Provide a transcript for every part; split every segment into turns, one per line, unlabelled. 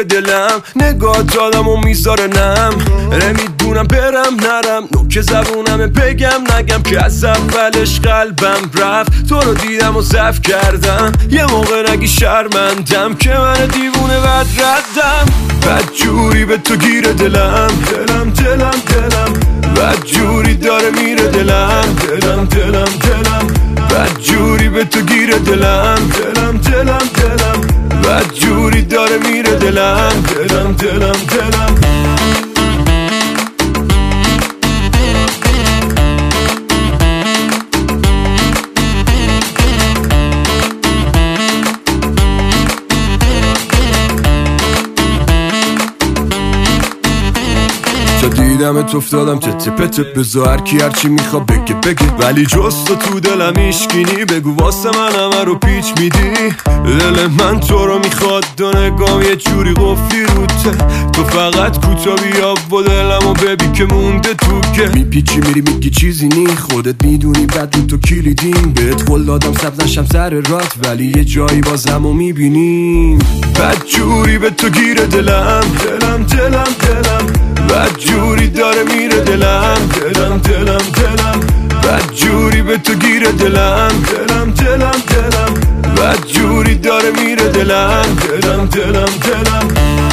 گیره دلم، نگاه آدمو میذاره نم. نمیدونم برم نرم، نوک زبونمه بگم نگم که از اولش قلبم رفت. تو رو دیدم و ضعف کردم، یه موقع نگی شرمندم که من دیوونه بد ردم. بد جوری به تو گیره دلم، دلم دلم دلم، بد جوری داره میره دلم، دلم دلم دلم، بد جوری به تو گیره دلم، دلم دلم دلم، بد جوری داره میره دلم، دلم دلم دلم. تا دیدمت افتادم تته پته، بزا هرکی هرچی میخواد بگه بگه، ولی جز تو دلم ایشگینی. بگو واسه من همه رو پیچ میدی، دل من تو رو میخواد، دو نگام یه جوری قفلی روته. تو فقط کوتا بیا و دلمو ببین که مونده تو که میپیچی میری میگی چیزی نی، خودت میدونی بد رو تو کلیدیم. بهت قول دادم سبز نشم سر رات، ولی یه جایی بازمو میبینیم. بد جوری به تو گیره دلم، دلم دلم دلم، بد جوری داره میره دلم، دلم دلم دلم، بد جوری به تو گیره دلم، دلم دلم دلم، بد جوری داره میره دلم، دلم دلم دلم.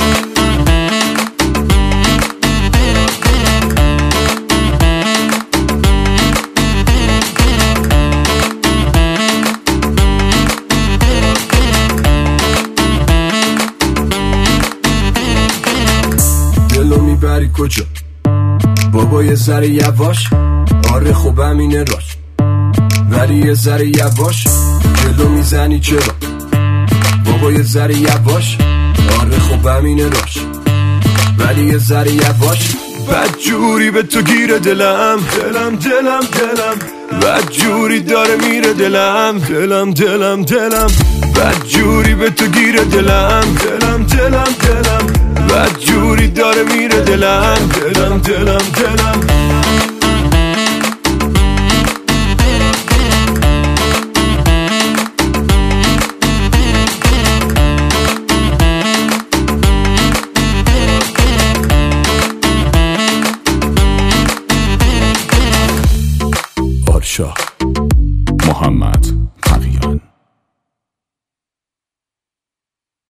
دلو میبری کجا بابا؟ یه ذره یواش، آره خب همینه راش، ولی یه ذره یواش. جلو میزنی چرا بابا؟ یه ذره یواش، آره خب همینه راش، ولی یه ذره یواش. بد جوری به تو گیره دلم، دلم دلم دلم، بد جوری داره میره دلم، دلم دلم دلم، بد جوری به تو گیره دلم، دلم دلم دلم، بد جوری داره میره دلم، دلم دلم دلم.